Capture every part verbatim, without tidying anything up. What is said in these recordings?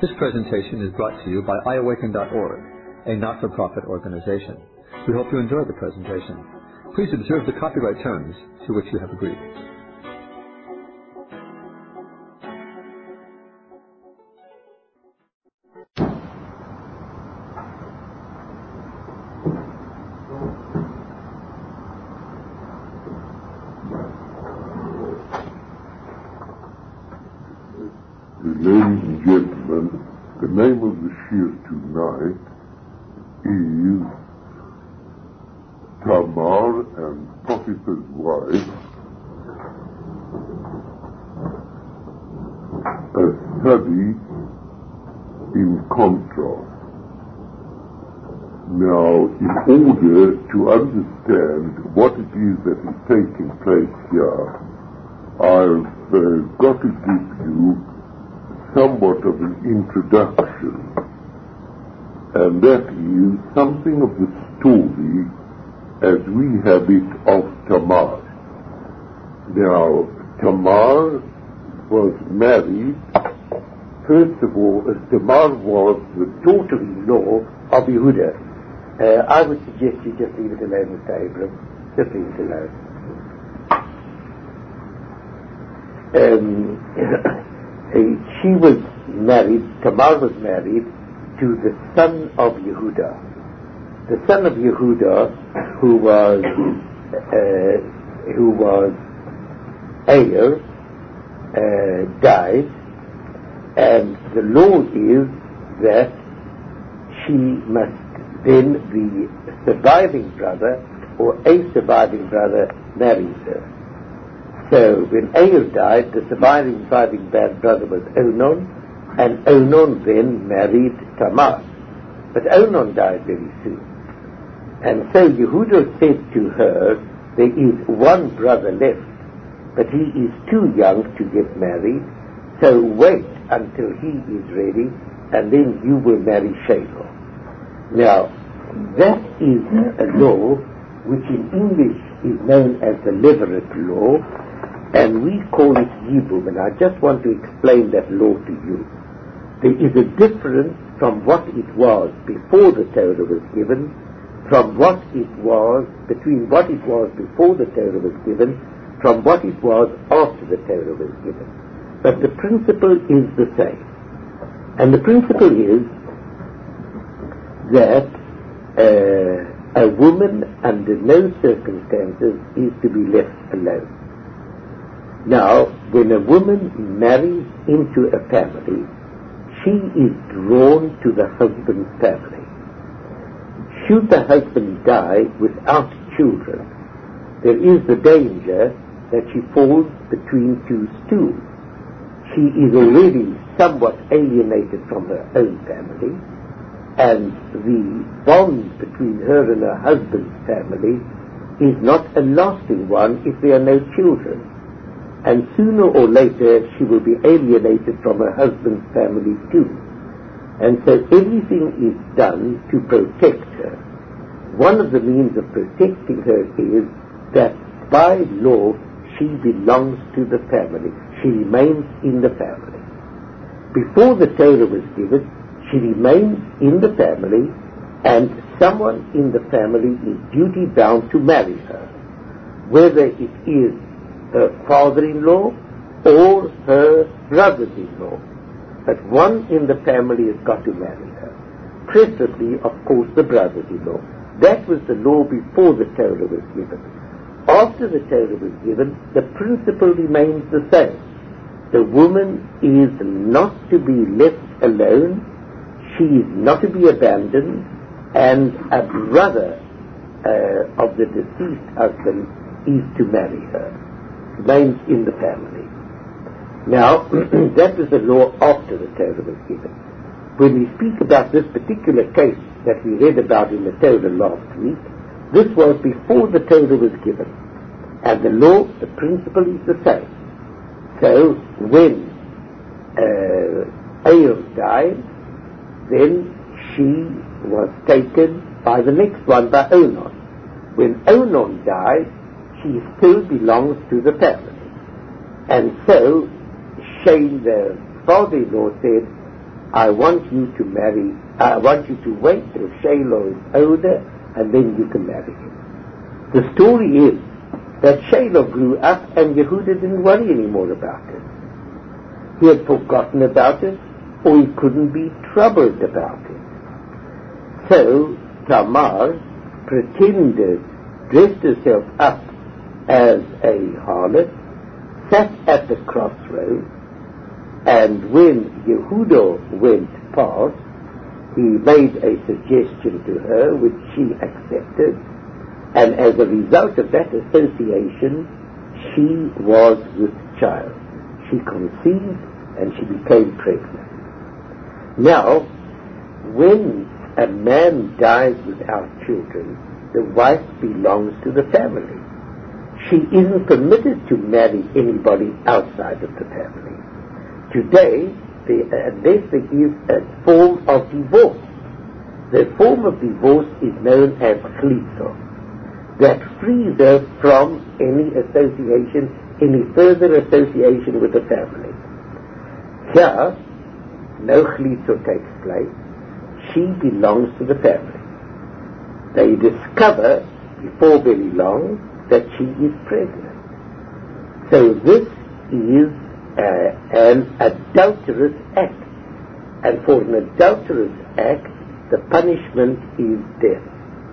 This presentation is brought to you by i awaken dot org, a not-for-profit organization. We hope you enjoy the presentation. Please observe the copyright terms to which you have agreed. Ladies and gentlemen, the name of the shiur tonight is Tamar and Potiphar's wife, a study in contrast. Now, in order to understand what it is that is taking place here, I've uh, got to give you somewhat of an introduction, and that is something of the story as we have it of Tamar. Now, Tamar was married, first of all, uh, Tamar was the daughter-in-law of Yehuda. Uh, I would suggest you just leave it alone, Mister Abraham. Just leave it alone. Um, She was married, Tamar was married to the son of Yehuda. The son of Yehuda, who was uh, who was Ayer, uh, died, and the law is that she must then, the surviving brother or a surviving brother marries her. So when Ayer died, the surviving surviving brother was Onan, and Onan then married Tamar. But Onan died very soon. And so Yehuda said to her, there is one brother left, but he is too young to get married, so wait until he is ready, and then you will marry Shelah. Now, that is a law which in English is known as the Levirate law, and we call it Yibum, and I just want to explain that law to you. There is a difference from what it was before the Torah was given, from what it was, between what it was before the Torah was given, from what it was after the Torah was given. But the principle is the same. And the principle is that uh, a woman under no circumstances is to be left alone. Now, when a woman marries into a family, she is drawn to the husband's family. Should the husband die without children, there is the danger that she falls between two stools. She is already somewhat alienated from her own family, and the bond between her and her husband's family is not a lasting one if there are no children. And sooner or later she will be alienated from her husband's family too. And so everything is done to protect her. One of the means of protecting her is that by law she belongs to the family. She remains in the family. Before the Torah was given, she remains in the family, and someone in the family is duty bound to marry her, whether it is her father-in-law or her brothers-in-law. But one in the family has got to marry her. Preferably, of course, the brothers-in-law. That was the law before the Torah was given. After the Torah was given, the principle remains the same. The woman is not to be left alone, she is not to be abandoned, and a brother uh, of the deceased husband is to marry her. Remains in the family. Now, that was the law after the Torah was given. When we speak about this particular case that we read about in the Torah last week, this was before the Torah was given. And the law, the principle is the same. So, when uh, Ayer died, then she was taken by the next one, by Onan. When Onan died, she still belongs to the family. And so, Shane, the father-in-law, said, I want you to marry, I want you to wait till Shiloh is older, and then you can marry him. The story is that Shiloh grew up and Yehuda didn't worry anymore about it. He had forgotten about it, or he couldn't be troubled about it. So Tamar pretended, dressed herself up as a harlot, sat at the crossroads, and when Yehuda went past, he made a suggestion to her which she accepted, and as a result of that association, she was with child. She conceived and she became pregnant. Now, when a man dies without children, the wife belongs to the family. She isn't permitted to marry anybody outside of the family. Today, the, unless there is a form of divorce, the form of divorce is known as chalitza, that frees her from any association, any further association with the family. Here, no chalitza takes place. She belongs to the family. They discover before very long that she is pregnant. So this is uh, an adulterous act. And for an adulterous act, the punishment is death.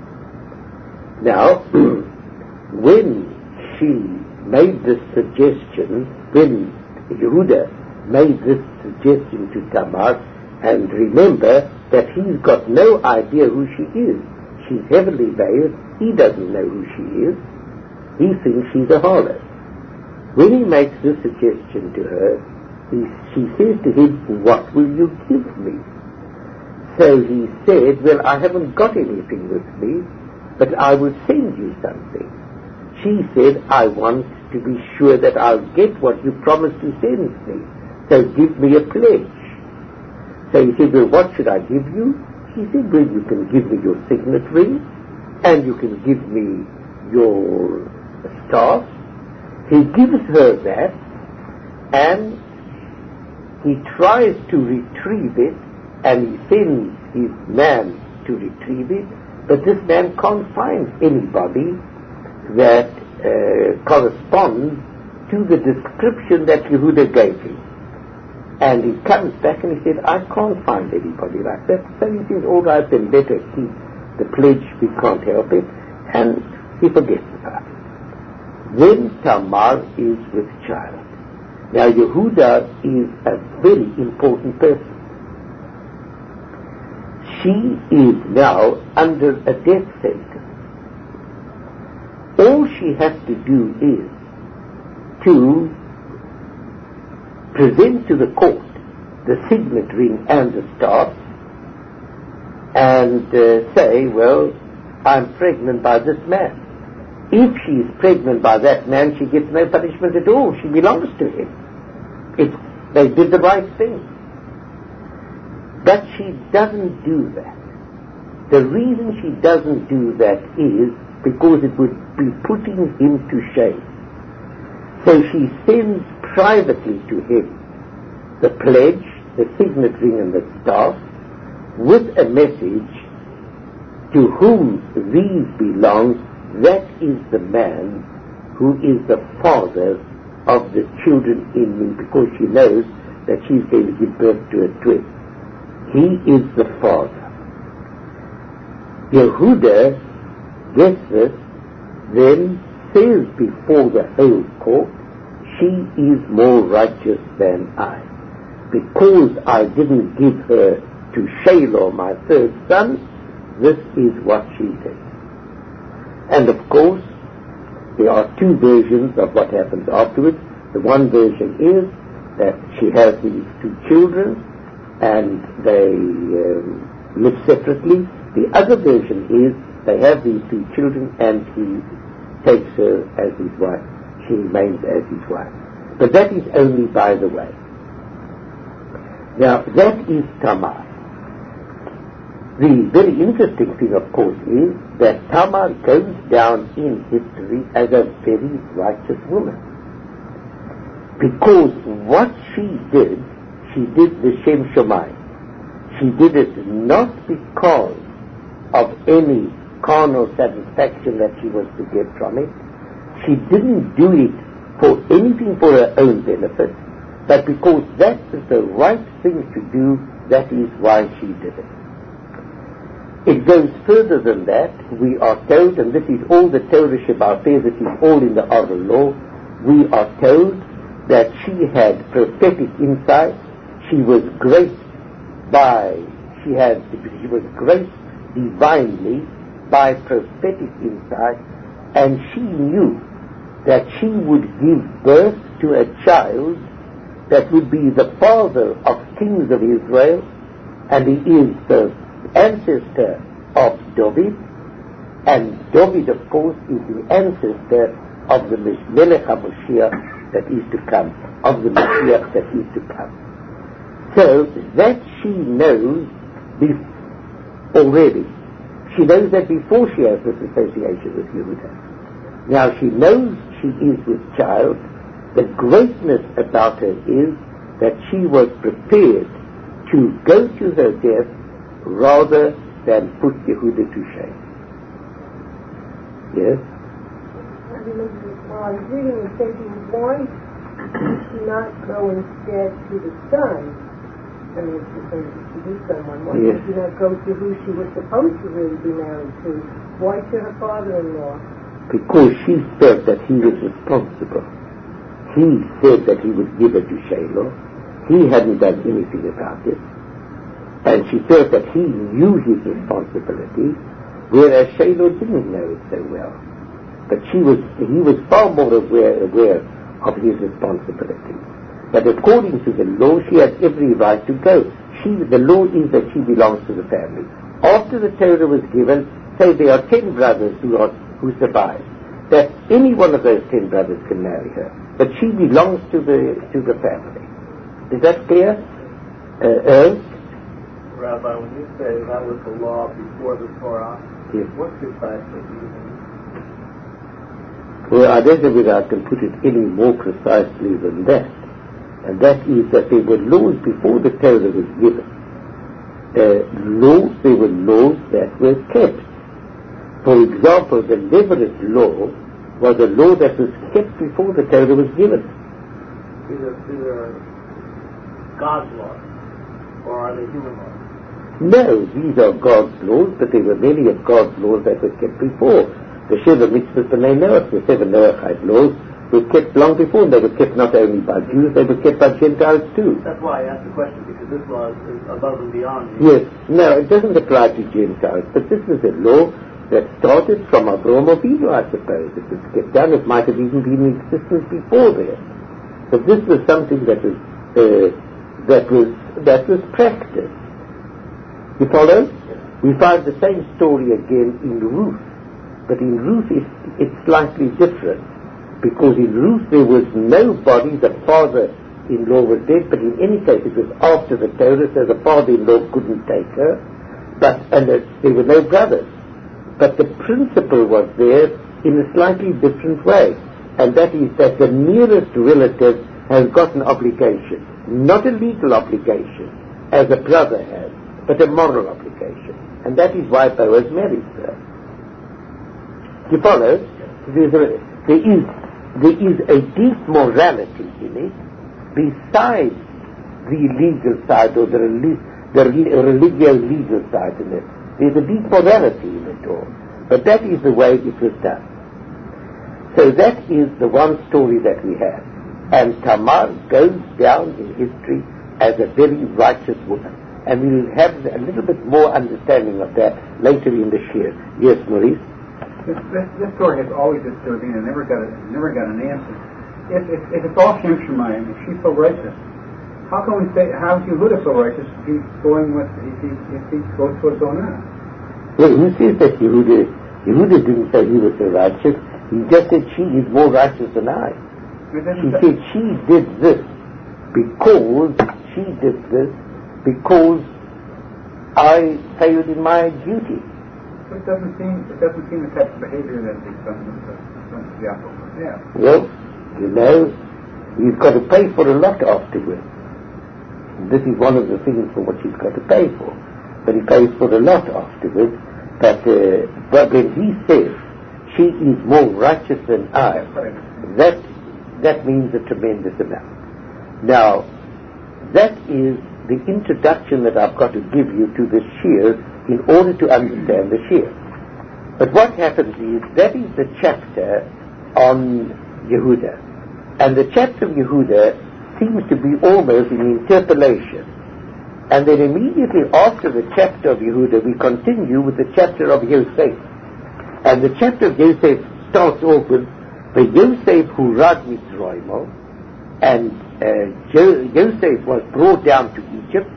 Now, when she made this suggestion, when Yehuda made this suggestion to Tamar, and remember that he's got no idea who she is. She's heavily veiled. He doesn't know who she is. He thinks she's a harlot. When he makes this suggestion to her, he, she says to him, "What will you give me?" So he said, "Well, I haven't got anything with me, but I will send you something." She said, "I want to be sure that I'll get what you promised to send me, so give me a pledge." So he said, "Well, what should I give you?" She said, "Well, you can give me your signet ring, and you can give me your staff." He gives her that, and he tries to retrieve it, and he sends his man to retrieve it, but this man can't find anybody that uh, corresponds to the description that Yehuda gave him. And he comes back and he said, "I can't find anybody like that." So he says, "All right, then let her keep the pledge, we can't help it," and he forgets about it. Then Tamar is with child. Now Yehuda is a very important person. She is now under a death sentence. All she has to do is to present to the court the signet ring and the staff and uh, say, "Well, I'm pregnant by this man." If she is pregnant by that man, she gets no punishment at all. She belongs to him. It's, they did the right thing. But she doesn't do that. The reason she doesn't do that is because it would be putting him to shame. So she sends privately to him the pledge, the signet ring and the staff, with a message, "To whom these belong, that is the man who is the father of the children in me," because she knows that she's going to give birth to a twin. He is the father. Yehuda gets this, then says before the whole court, "She is more righteous than I. Because I didn't give her to Shiloh, my third son, this is what she did." And of course, there are two versions of what happens afterwards. The one version is that she has these two children and they um, live separately. The other version is they have these two children and he takes her as his wife. She remains as his wife. But that is only by the way. Now, that is Tamar. The very interesting thing, of course, is that Tamar goes down in history as a very righteous woman. Because what she did, she did the Shem Shamayim. She did it not because of any carnal satisfaction that she was to get from it. She didn't do it for anything for her own benefit, but because that is the right thing to do, that is why she did it. It goes further than that. We are told, and this is all the Torah Sheba'al Peh, it is all in the oral law, we are told that she had prophetic insight. She was graced by, she had, she was graced divinely by prophetic insight, and she knew that she would give birth to a child that would be the father of kings of Israel, and he is the ancestor of David, and David, of course, is the ancestor of the Melech HaMoshiach that is to come, of the Mashiach that is to come. So that she knows be- already. She knows that before she has this association with Yehuda. Now she knows she is with child. The greatness about her is that she was prepared to go to her death rather than put Yehuda to shame. Yes? Well, I was reading and thinking, why did she not go instead to the son? I mean, it's going to do someone. Why yes. did she not go to who she was supposed to really be married to? Why to her father-in-law? Because she felt that he was responsible. He said that he would give her to Shiloh. He hadn't done anything about it. And she felt that he knew his responsibility, whereas Shiloh didn't know it so well. But she was, he was far more aware, aware of his responsibility. But according to the law, she had every right to go. She, the law is that she belongs to the family. After the Torah was given, say there are ten brothers who are, who survive, that any one of those ten brothers can marry her. But she belongs to the to the family. Is that clear? Uh, Ernst? Rabbi, when you say that was the law before the Torah, yes. What precisely do you mean? Well, I don't know whether I can put it any more precisely than that. And that is that there were laws before the Torah was given. Uh, laws, there were laws that were kept. For example, the Levirate law was a law that was kept before the Torah was given. These are, these are God's laws, or are they human laws? No, these are God's laws, but there were many of God's laws that were kept before. The Sheva Mitzvot B'nai Noach, the seven Noachite laws, were kept long before, and they were kept not only by Jews, they were kept by Gentiles too. That's why I asked the question, because this law is above and beyond. Yes, no, it doesn't apply to Gentiles, but this is a law that started from Avraham Avinu, I suppose. It was kept down, it might have even been in existence before there. But this was something that was, uh, that was, that was practiced. You follow? We find the same story again in Ruth, but in Ruth it's, it's slightly different. Because in Ruth there was nobody, the father-in-law was dead, but in any case it was after the Torah, so the father-in-law couldn't take her, but and uh, there were no brothers. But the principle was there in a slightly different way, and that is that the nearest relative has got an obligation, not a legal obligation, as a brother has, but a moral obligation, and that is why Boaz married her. Do you follow? There's a, there is There is a deep morality in it, besides the legal side or the, relig- the religio-legal side in it. There's a deep morality in it all. But that is the way it was done. So that is the one story that we have. And Tamar goes down in history as a very righteous woman. And we'll have a little bit more understanding of that later in the shir. Yes, Maurice? This, this, this story has always disturbed me and never got a, never got an answer. If, if, if it's all Shem Shemayim, if she's so righteous, how can we say, how is Yehuda so righteous if he's going with, if he, if he goes towards Onah? Well, who says that Yehuda, Yehuda didn't say he was so righteous. He just said she is more righteous than I. He said she did this because, she did this because I failed in my duty. It doesn't seem, it doesn't seem the type of behavior that the sons of the sons of Yaakov would have. Well, you know, you've got to pay for a lot afterwards. This is one of the things for what he's got to pay for. But he pays for a lot afterwards. But, uh, but when he says, she is more righteous than I, that, that means a tremendous amount. Now, that is the introduction that I've got to give you to the Shir in order to understand the Shir. But what happens is, that is the chapter on Yehuda. And the chapter of Yehuda seems to be almost an interpolation. And then immediately after the chapter of Yehuda, we continue with the chapter of Yosef. And the chapter of Yosef starts off with the Yosef who rad Mitzrayim, and uh, jo- Yosef was brought down to Egypt.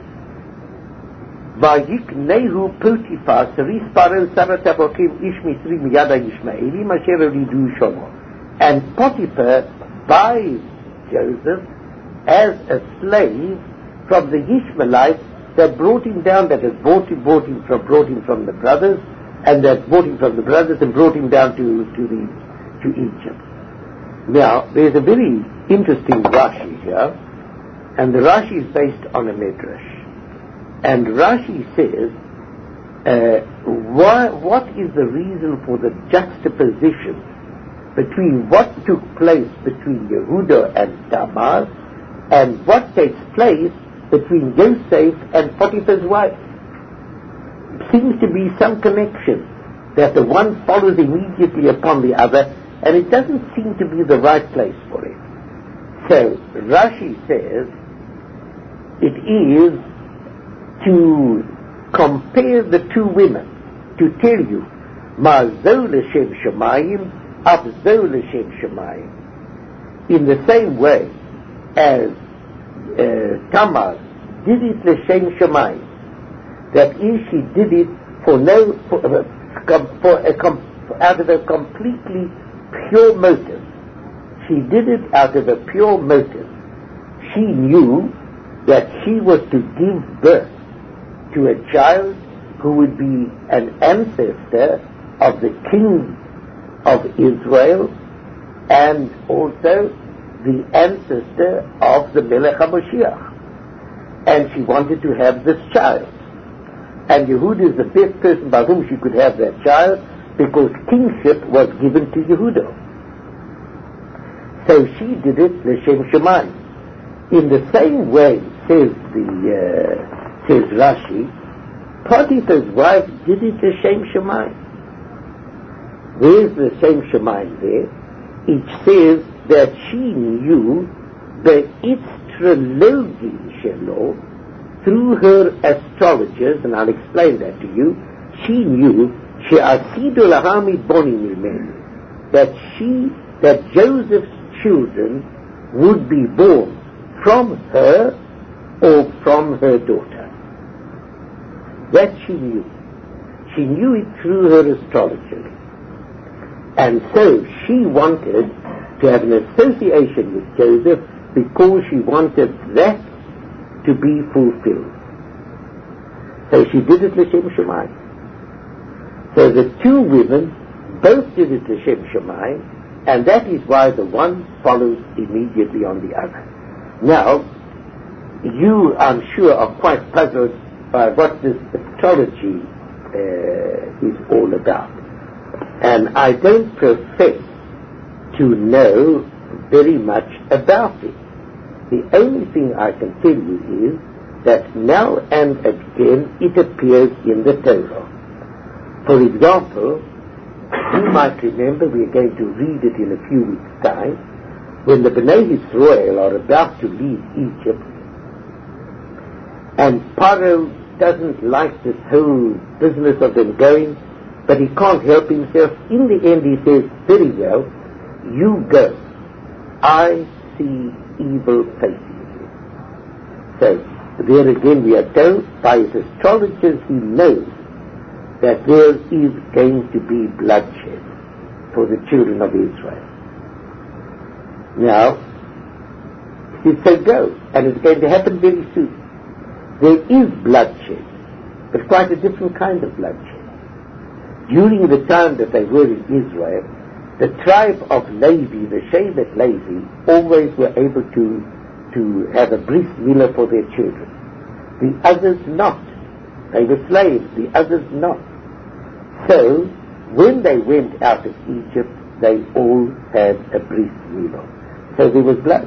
Vayiknehu Potiphar Saris Paro Sarat Avokim Ish Mitzri Miyada Yishmaeli Masher Ridu Shomo. And Potiphar buys Joseph as a slave from the Ishmaelites that brought him down, that has brought him, brought him from, brought him from the brothers, and that brought him from the brothers and brought him down to, to the, to Egypt. Now, there's a very interesting Rashi here, and the Rashi is based on a Midrash. And Rashi says, uh, why, what is the reason for the juxtaposition between what took place between Yehuda and Tamar and what takes place between Yosef and Potiphar's wife? Seems to be some connection, that the one follows immediately upon the other, and it doesn't seem to be the right place for it. So Rashi says it is to compare the two women, to tell you Ma zo l'shem shamayim, af zo l'shem shamayim, in the same way as uh, Tamar did it l'shem shamayim, that is, she did it for no, for, uh, for a com- out of a completely pure motive. She did it out of a pure motive. She knew that she was to give birth to a child who would be an ancestor of the king of Israel and also the ancestor of the Melech HaMashiach. And she wanted to have this child. And Yehuda is the best person by whom she could have that child, because kingship was given to Yehuda. So she did it l'shem shamayim. In the same way, says the uh, says Rashi, Potiphar's wife did it l'shem shamayim. Where's the l'shem shamayim there? It says that she knew the istrology shelo, through her astrologers, and I'll explain that to you. She knew she'asidu lahami boni mimenu, that she, that Joseph's children would be born from her or from her daughter. That she knew. She knew it through her astrologer. And so she wanted to have an association with Joseph because she wanted that to be fulfilled. So she did it l'shem shamayim. So the two women both did it l'shem shamayim, and that is why the one follows immediately on the other. Now, you, I'm sure, are quite puzzled by what this astrology uh, is all about. And I don't profess to know very much about it. The only thing I can tell you is that now and again it appears in the Torah. For example, you might remember, we are going to read it in a few weeks' time, when the Bnei Israel are about to leave Egypt, and Paro doesn't like this whole business of them going, but he can't help himself. In the end he says, very well, you go. I see evil facing you. So, there again we are told by his astrologers he knows that there is going to be bloodshed for the children of Israel. Now, he said go, and it's going to happen very soon. There is bloodshed, but quite a different kind of bloodshed. During the time that they were in Israel, the tribe of Levi, the Shevet Levi, always were able to to have a bris milah for their children. The others not. They were slaves, the others not. So, when they went out of Egypt, they all had a bris milah. So there was blood.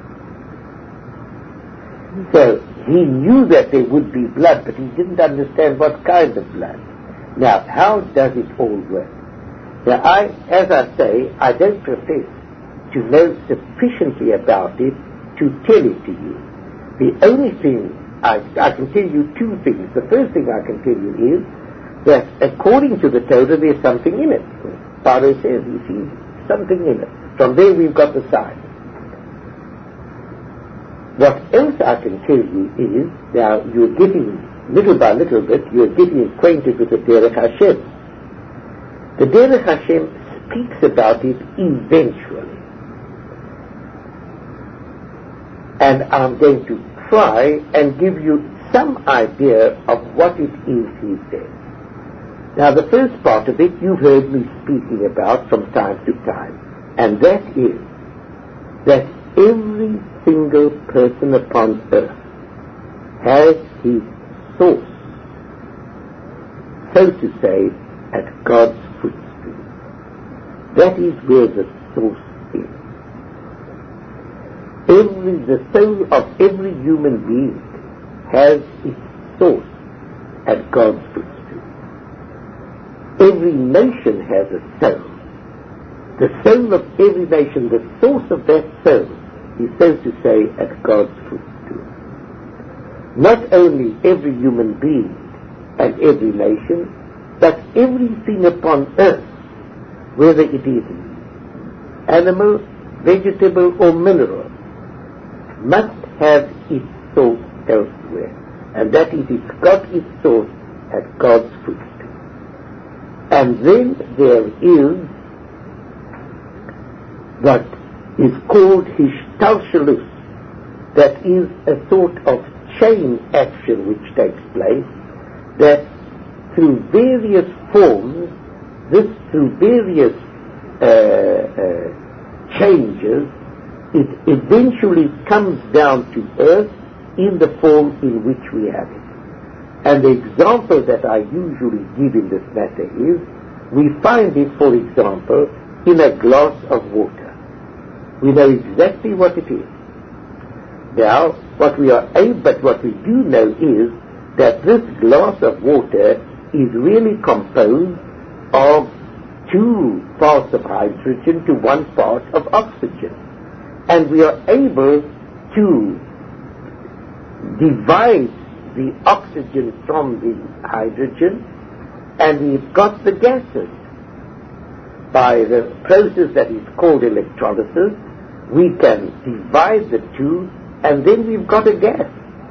So, he knew that there would be blood, but he didn't understand what kind of blood. Now, how does it all work? Now, I, as I say, I don't profess to know sufficiently about it to tell it to you. The only thing, I, I can tell you two things. The first thing I can tell you is that according to the Torah, there's something in it. Pharaoh says he sees something in it. From there we've got the sign. What else I can tell you is, now you're getting, little by little bit, you're getting acquainted with the Derech Hashem. The Derech Hashem speaks about it eventually. And I'm going to try and give you some idea of what it is he says. Now the first part of it you've heard me speaking about from time to time, and that is that every single person upon earth has his source, so to say, at God's footstool. That is where the source is. Every, the soul of every human being has its source at God's footstool. Every nation has a soul. The soul of every nation, the source of that soul, is so to say at God's footstool. Not only every human being and every nation, but everything upon earth, whether it is animal, vegetable or mineral, must have its source elsewhere. And that is, it's got its source at God's footstool. And then there is what is called Hishtalshelus, that is a sort of chain action which takes place, that through various forms, this through various uh, uh, changes, it eventually comes down to earth in the form in which we have it. And the example that I usually give in this matter is, we find it, for example, in a glass of water. We know exactly what it is. Now, what we are able, but what we do know is that this glass of water is really composed of two parts of hydrogen to one part of oxygen. And we are able to divide the oxygen from the hydrogen, and we've got the gases. By the process that is called electrolysis, we can divide the two, and then we've got a gas.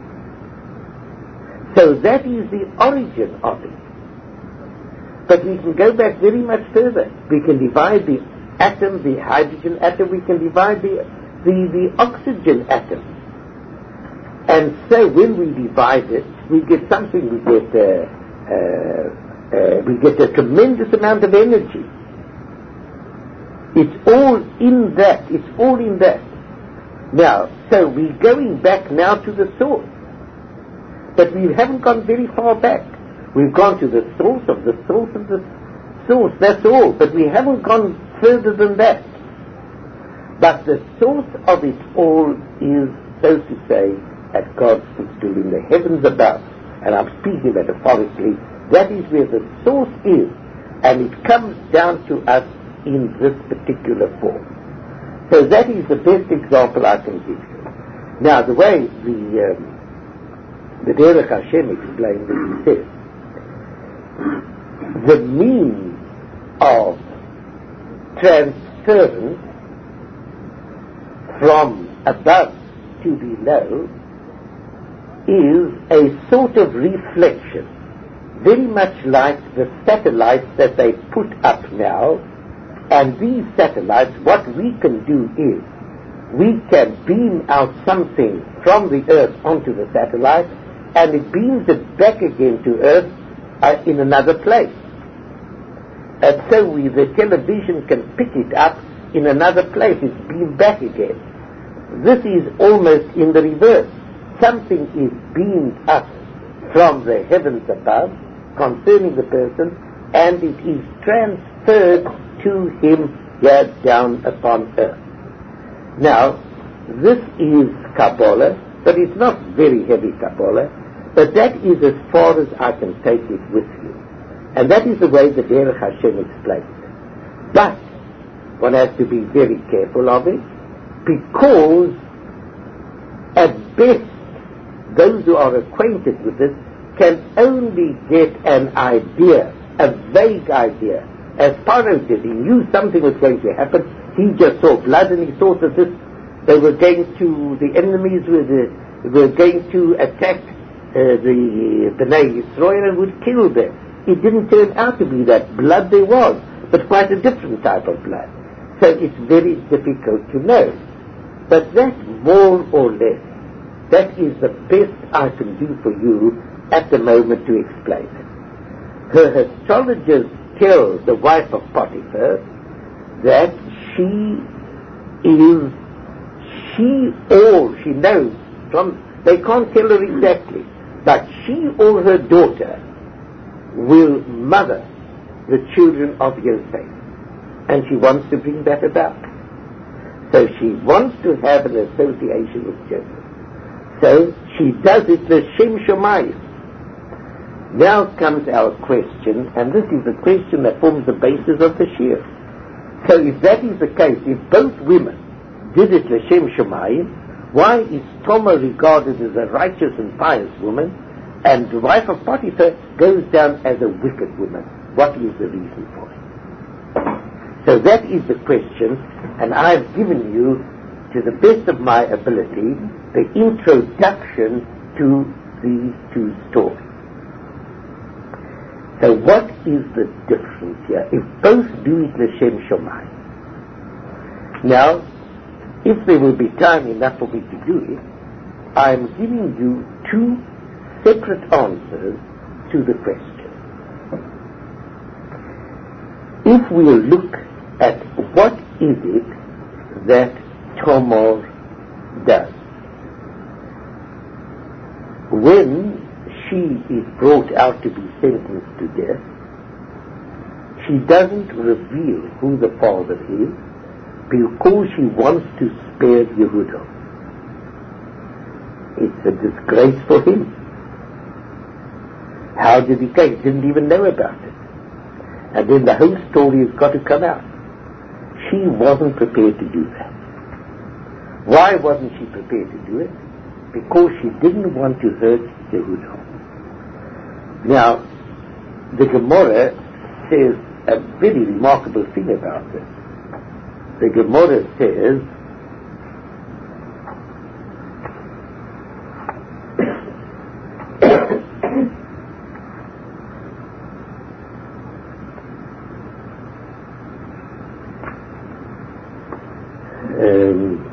So that is the origin of it. But we can go back very much further. We can divide the atom, the hydrogen atom, we can divide the, the, the oxygen atom. And so when we divide it, we get something, we get uh, uh, uh, we get a tremendous amount of energy. It's all in that, it's all in that. Now, so we're going back now to the source. But we haven't gone very far back. We've gone to the source of the source of the source, that's all. But we haven't gone further than that. But the source of it all is, so to say, at God's footstool in the heavens above. And I'm speaking metaphorically. That is where the source is. And it comes down to us in this particular form. So that is the best example I can give you. Now, the way the um, the Derech Hashem explained it, he says, the means of transference from above to below is a sort of reflection, very much like the satellites that they put up now. And these satellites, what we can do is, we can beam out something from the earth onto the satellite, and it beams it back again to earth uh, in another place. And so we, the television can pick it up in another place, it's beamed back again. this is almost in the reverse. Something is beamed up from the heavens above concerning the person, and it is transferred to him here down upon earth. Now, this is Kabbalah, but it's not very heavy Kabbalah, but that is as far as I can take it with you. And that is the way the Derech Hashem explains it. But one has to be very careful of it, because at best those who are acquainted with this can only get an idea, a vague idea. As Pharaoh did, he knew something was going to happen. He just saw blood and he thought that this, they were going to, the enemies were, the, were going to attack uh, the Bnei Yisrael and would kill them. It didn't turn out to be that. Blood there was, but quite a different type of blood. So it's very difficult to know. But that, more or less, that is the best I can do for you at the moment to explain it. Her astrologers tell the wife of Potiphar that she is, she or she knows from, they can't tell her exactly, but she or her daughter will mother the children of Yosef, and she wants to bring that about. So she wants to have an association with Joseph. So she does it l'shem shamayim. Now comes our question, and this is the question that forms the basis of the shir. So if that is the case, if both women did it l'shem shamayim, why is Tamar regarded as a righteous and pious woman, and the wife of Potiphar goes down as a wicked woman? What is the reason for it? So that is the question, and I have given you, to the best of my ability, the introduction to these two stories. So what is the difference here? If both do it l'shem shamayim. Now, if there will be time enough for me to do it, I am giving you two separate answers to the question. If we look at what is it that Tamar does, when she is brought out to be sentenced to death, she doesn't reveal who the father is because she wants to spare Yehuda. It's a disgrace for him. How did he take? He didn't even know about it. And then the whole story has got to come out. She wasn't prepared to do that. Why wasn't she prepared to do it? Because she didn't want to hurt Yehuda. Now, the Gemara says a very remarkable thing about this. The Gemara says, um,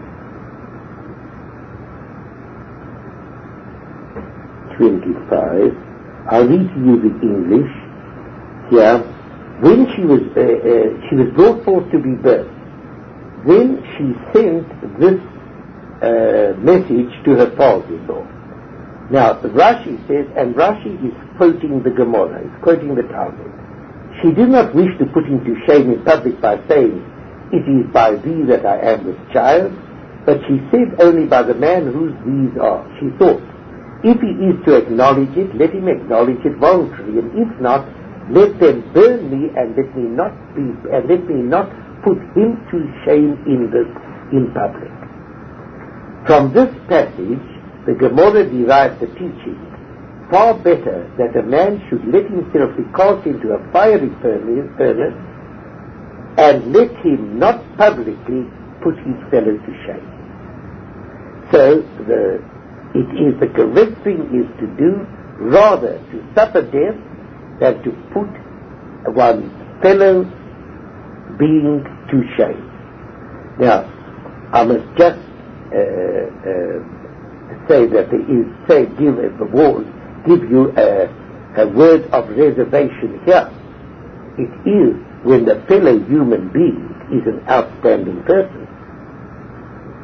twenty-five. I'll read to you the English here. When she was uh, uh, she was brought forth to be birthed, then she sent this uh, message to her father-in-law. Now Rashi says, and Rashi is quoting the Gemara, is quoting the Talmud. She did not wish to put him to shame in public by saying, "It is by thee that I am with child," but she said only by the man whose these are. She thought, if he is to acknowledge it, let him acknowledge it voluntarily, and if not, let them burn me, and let me not be, and let me not put him to shame in this in public. From this passage, the Gemara derives the teaching: far better that a man should let himself be cast into a fiery furnace, and let him not publicly put his fellow to shame. So the It is the correct thing is to do rather to suffer death than to put one's fellow being to shame. Now, I must just uh, uh, say that there is, say, give a word, give you a, a word of reservation here. It is when the fellow human being is an outstanding person.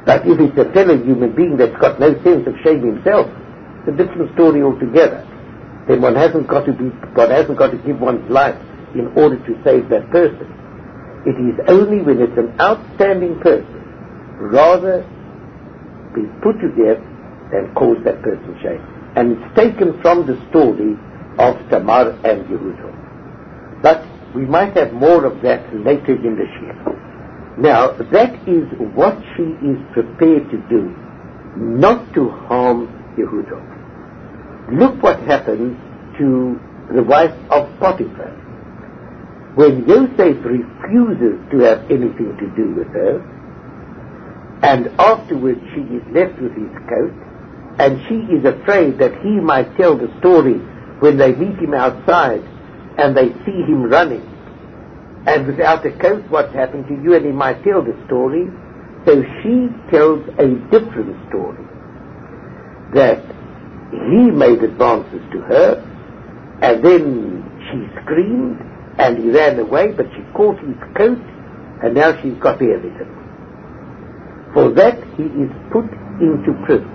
But if it's a fellow human being that's got no sense of shame himself, it's a different story altogether. Then one hasn't got to be, one hasn't got to give one's life in order to save that person. It is only when it's an outstanding person, rather be put to death than cause that person shame. And it's taken from the story of Tamar and Yehuda. But we might have more of that later in the Shir. Now, that is what she is prepared to do, not to harm Yehuda. Look what happens to the wife of Potiphar. When Yosef refuses to have anything to do with her, and afterwards she is left with his coat, and she is afraid that he might tell the story when they meet him outside and they see him running, and without a coat, what's happened to you, and he might tell the story. So she tells a different story, that he made advances to her, and then she screamed, and he ran away, but she caught his coat, and now she's got the evidence. For that he is put into prison.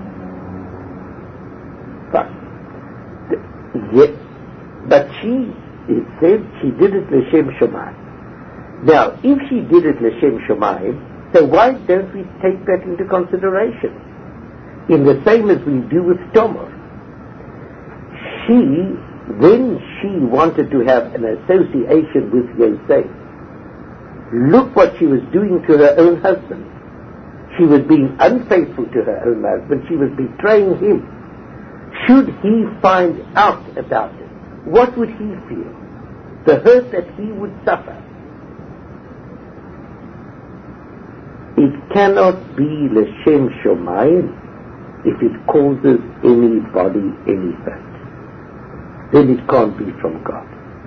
But, yet, but she, it said, she did it l'shem shomayim. Now, if she did it l'shem shomayim, so why don't we take that into consideration? In the same as we do with Tamar. She, when she wanted to have an association with Yosef, look what she was doing to her own husband. She was being unfaithful to her own husband. She was betraying him. Should he find out about it, what would he feel? The hurt that he would suffer. It cannot be l'shem shomayim if it causes anybody any hurt. Then it can't be from God.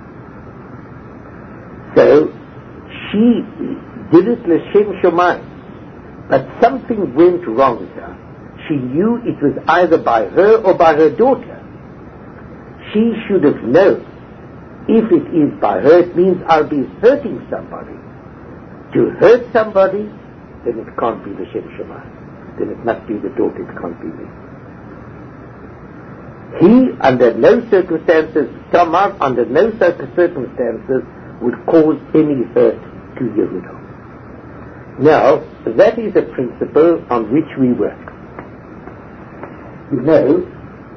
So, she did it l'shem shomayim, but something went wrong with her. She knew it was either by her or by her daughter. She should have known, if it is by her, it means I'll be hurting somebody. To hurt somebody, then it can't be the Shem Shema. Then it must be the daughter, it can't be me. He, under no circumstances, Tamar, under no circumstances, would cause any hurt to Yehuda. Now, that is a principle on which we work. You know,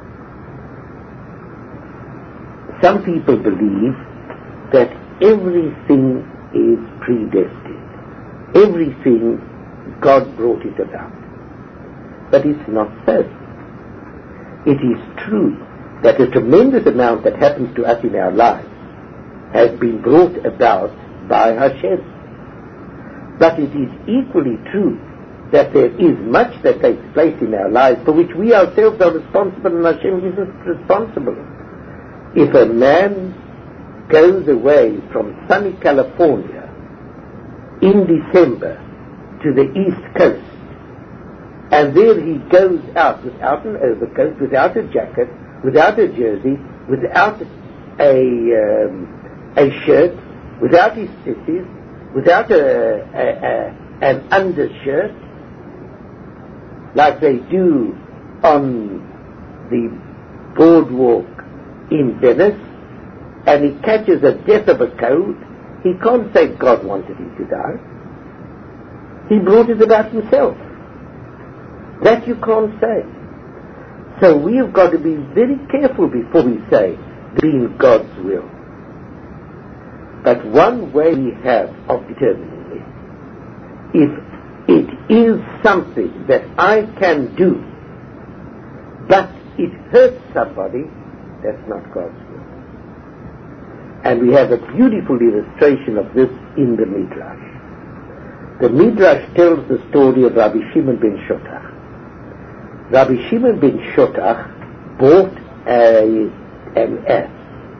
some people believe that everything is predestined. Everything, God brought it about. But it's not so. It is true that a tremendous amount that happens to us in our lives has been brought about by Hashem. But it is equally true that there is much that takes place in our lives for which we ourselves are responsible and Hashem isn't responsible. If a man goes away from sunny California in December to the East Coast, and there he goes out without an overcoat, without a jacket, without a jersey, without a, um, a shirt, without his tzitzis, without a, a, a, an undershirt, like they do on the boardwalk in Venice, and he catches a death of a cold, he can't say God wanted him to die. He brought it about himself. That you can't say. So we've got to be very careful before we say, being God's will. But one way we have of determining it, if it is something that I can do, but it hurts somebody, that's not God's will. And we have a beautiful illustration of this in the Midrash. The Midrash tells the story of Rabbi Shimon ben Shotach. Rabbi Shimon ben Shotach bought a, an ass,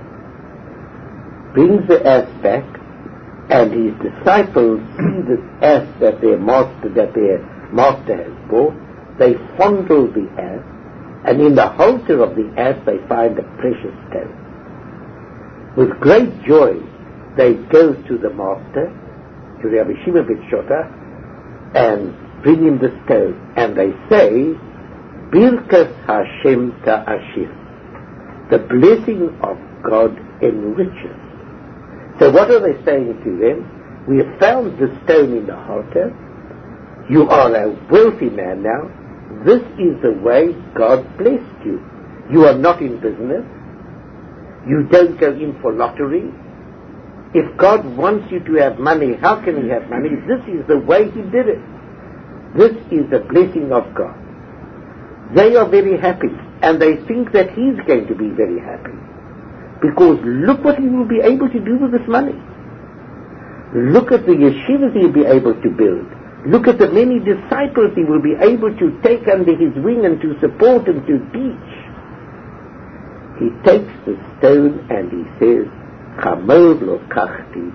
brings the ass back, and his disciples see this ass that their master, that their master has bought. They fondle the ass, and in the halter of the ass they find a precious stone. With great joy, they go to the master, to Rabbi Shimon ben Shotach, and bring him the stone, and they say, Birkas Hashem ta'ashir. The blessing of God enriches. So what are they saying to them? We have found the stone in the altar. You are a wealthy man now. This is the way God blessed you. You are not in business. You don't go in for lottery. If God wants you to have money, how can he have money? This is the way he did it. This is the blessing of God. They are very happy, and they think that he's going to be very happy. Because look what he will be able to do with this money. Look at the yeshivas he'll be able to build. Look at the many disciples he will be able to take under his wing and to support and to teach. He takes the stone and he says, Chamor lo kachti,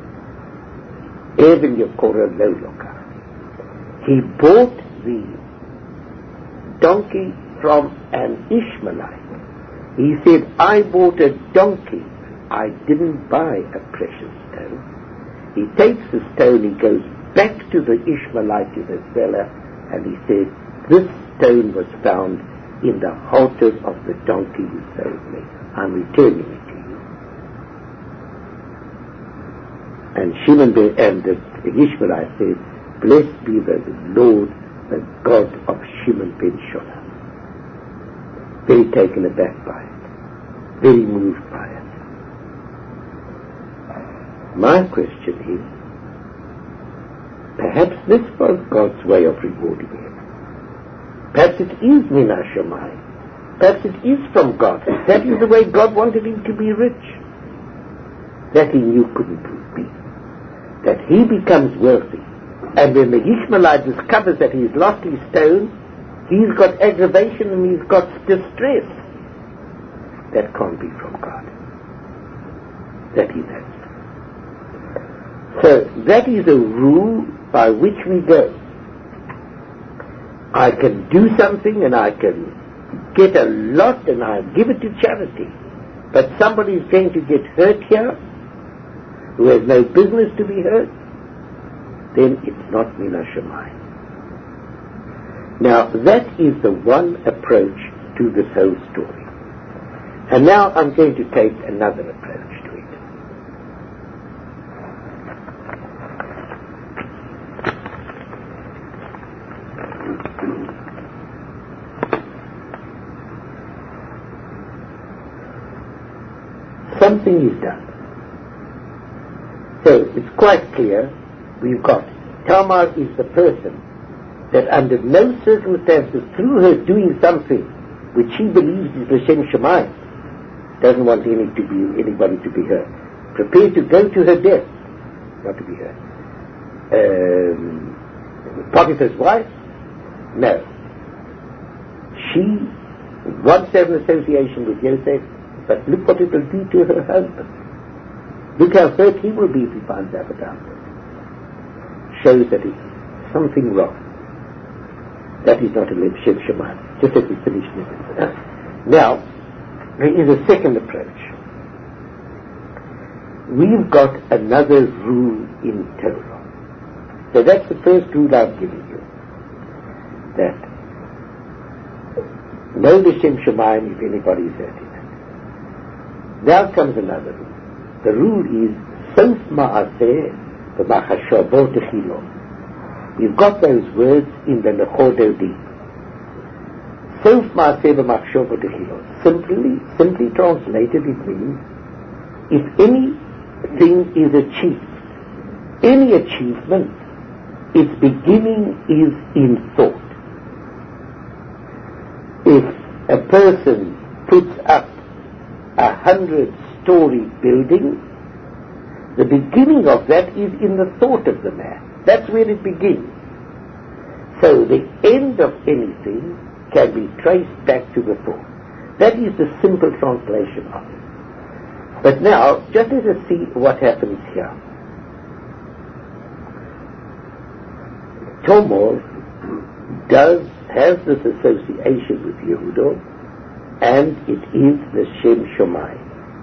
even Yokora lo lo kachti. He bought the donkey from an Ishmaelite. He said, I bought a donkey. I didn't buy a precious stone. He takes the stone, he goes back to the Ishmaelite, to the seller, and he said, this stone was found in the halter of the donkey you sold me. I'm returning it to you. And Shimon ben, and the Ishmaelite said, blessed be the Lord, the God of Shimon ben Sholah. Very taken aback by it. Very moved by it. My question is, perhaps this was God's way of rewarding him. Perhaps it is min hashamayim. Perhaps it is from God. That is the way God wanted him to be rich. That he knew couldn't be. That he becomes wealthy. And when the Ishmaelite discovers that he's lost his stone, he's got aggravation and he's got distress. That can't be from God. That he knows. So that is a rule by which we go. I can do something and I can get a lot and I'll give it to charity. But somebody is going to get hurt here who has no business to be hurt, then it's not min hashamayim. Now that is the one approach to this whole story. And now I'm going to take another approach to it. Something is done. So it's quite clear we've got Tamar is the person that under no circumstances, through her doing something which she believes is L'Shem Shamayim, doesn't want any to be, anybody to be hurt, prepared to go to her death, not to be hurt. Um, Potiphar's wife? No. She wants to have an association with Yosef, but look what it will do to her husband. Look how hurt he will be if he finds out about it. Shows that it's something wrong. That is not a L'Shem Shamayim. Just as we finished this. Now, there is a second approach. We've got another rule in Torah. So that's the first rule I've given you. That no L'Shem Shamayim if anybody is hurting it. Now comes another rule. The rule is Sof Ma'aseh V'Machashavot Techilo. You've got those words in the Lechodo Di. Sof Ma'aseh V'Machashavot Techilo. Simply, simply translated, it means if anything is achieved, any achievement, its beginning is in thought. If a person puts up a hundred-story building, the beginning of that is in the thought of the man. That's where it begins. So the end of anything can be traced back to the thought. That is the simple translation of it. But now, just let us see what happens here. Tamar does has this association with Yehuda, and it is the Shem Shamayim.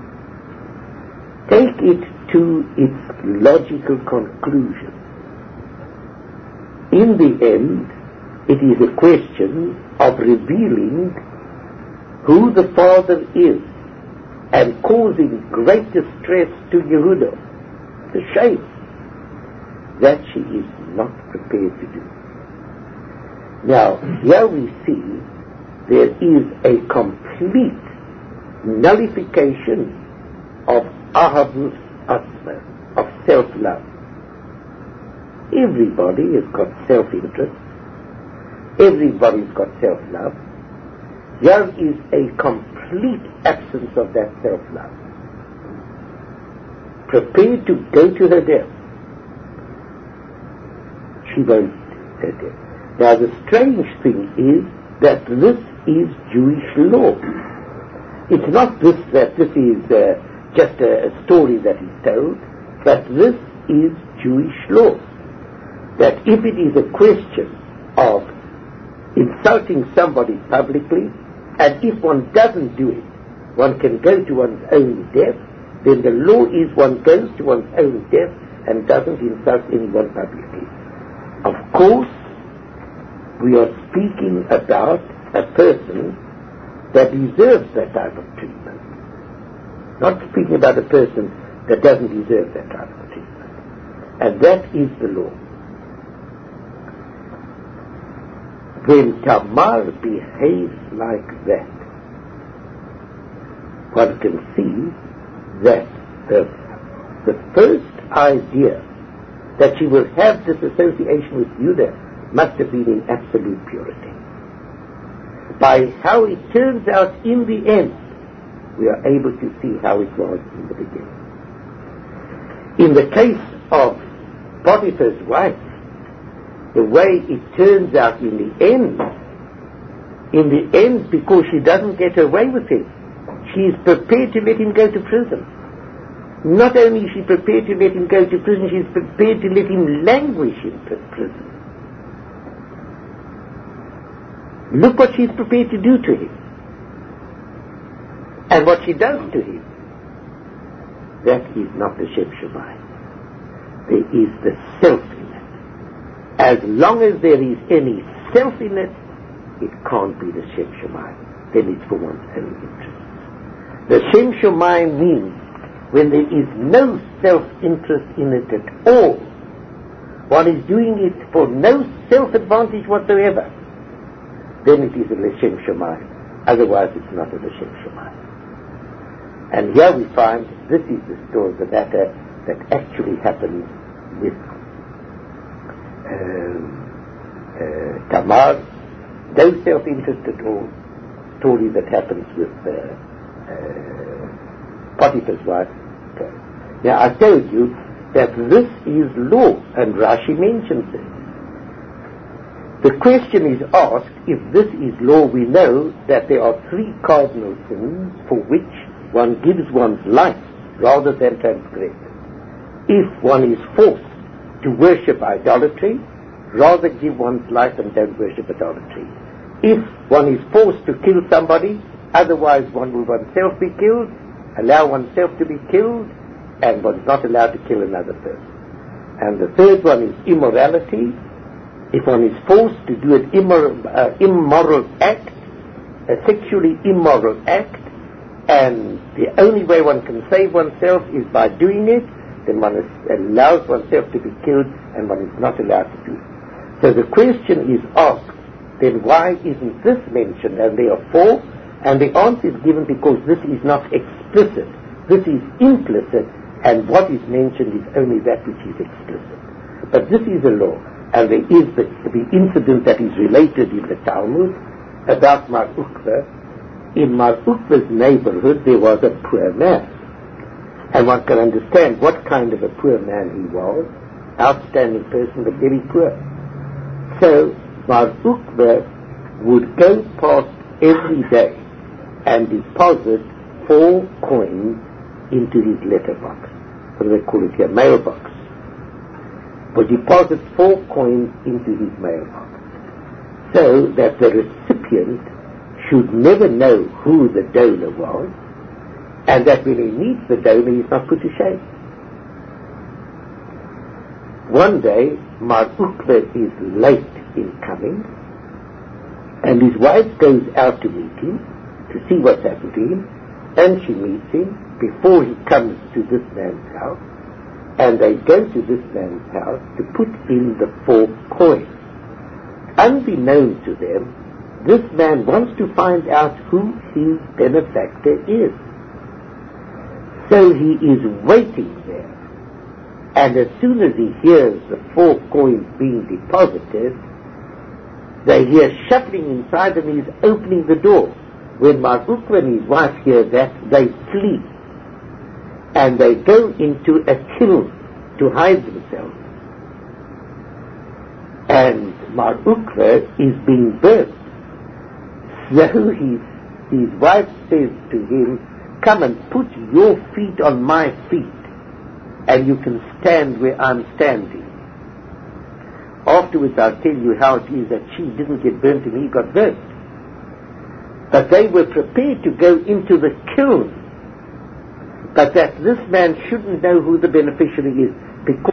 Take it to its logical conclusion. in the end, it is a question of revealing who the father is and causing great distress to Yehuda, the shame that she is not prepared to do. Now, here we see there is a complete nullification of ahavus asma, of self-love. Everybody has got self-interest. Everybody's got self-love. There is a complete absence of that self-love. Prepared to go to her death. She won't go to her death. Now the strange thing is that this is Jewish law. It's not this that this is uh, just a, a story that is told, but this is Jewish law. That if it is a question of insulting somebody publicly, and if one doesn't do it, one can go to one's own death, then the law is one goes to one's own death and doesn't insult anyone publicly. Of course, we are speaking about a person that deserves that type of treatment. Not speaking about a person that doesn't deserve that type of treatment. And that is the law. When Tamar behaves like that, one can see that the, the first idea that she will have this association with Judah must have been in absolute purity. By how it turns out in the end, we are able to see how it was in the beginning. In the case of Potiphar's wife, the way it turns out in the end, in the end, because she doesn't get away with it, she is prepared to let him go to prison. Not only is she prepared to let him go to prison, she is prepared to let him languish in prison. Look what she is prepared to do to him. And what she does to him. That is not the Shem Shammai. There is the self in it. As long as there is any self in it, it can't be the Shem Shammai. Then it's for one's own interest. The Shem Shammai means when there is no self-interest in it at all, one is doing it for no self-advantage whatsoever, then it is a L'Shem Shammai. Otherwise it's not a L'Shem Shammai. And here we find this is the story, the matter that actually happened with um, uh, Tamar. No self-interest at all. Story that happens with uh, uh, Potiphar's wife. Now I told you that this is law, and Rashi mentions it. The question is asked, if this is law, we know that there are three cardinal sins for which one gives one's life rather than transgress. If one is forced to worship idolatry, rather give one's life and don't worship idolatry. If one is forced to kill somebody, otherwise one will oneself be killed, allow oneself to be killed, and one's not allowed to kill another person. And the third one is immorality. If one is forced to do an immoral, uh, immoral act, a sexually immoral act, and the only way one can save oneself is by doing it, then one is, allows oneself to be killed, and one is not allowed to do it. So the question is asked, then why isn't this mentioned? And there are four, and the answer is given because this is not explicit. This is implicit, and what is mentioned is only that which is explicit. But this is a law, and there is the, the incident that is related in the Talmud about Mar Ukva. In Mar Ukva's neighborhood there was a poor man, and one can understand what kind of a poor man he was. Outstanding person, but very poor. So Mar Ukva would go past every day and deposit four coins into his letterbox. What do they call it here? Mailbox. Would deposit four coins into his mailbox, so that the recipient should never know who the donor was, and that when he meets the donor, he's not put to shame. one day, Mar Ukva is late in coming, and his wife goes out to meet him, to see what's happened to him, and she meets him before he comes to this man's house, and they go to this man's house to put in the four coins. Unbeknown to them, this man wants to find out who his benefactor is. So he is waiting there. And as soon as he hears the four coins being deposited, they hear shuffling inside and he's opening the door. When Mar Ukva and his wife hear that, they flee. And they go into a kiln to hide themselves. And Mar Ukva is being burnt. So he, his wife says to him, come and put your feet on my feet, and you can stand where I'm standing. Afterwards I'll tell you how it is that she didn't get burnt and he got burnt. But they were prepared to go into the kiln, but that this man shouldn't know who the beneficiary is, because